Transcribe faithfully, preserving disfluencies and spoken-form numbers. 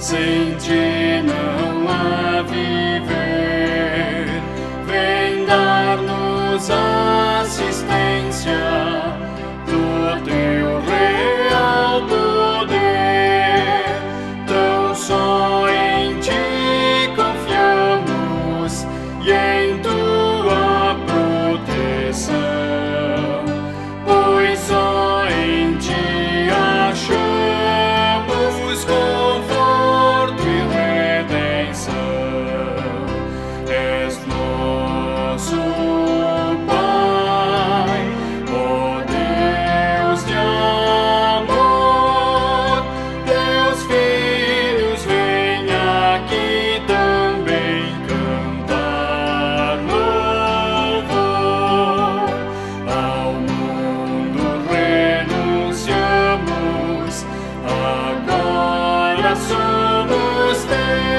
sem ti não há viver. Vem dar-nos assistência do teu real poder. Tão só em ti confiamos e em tua proteção, pois só em ti achamos conforto e redenção. És nosso Pai, ó Deus de amor. Teus filhos vêm aqui também cantar louvor. Ao mundo renunciamos, agora somos teus.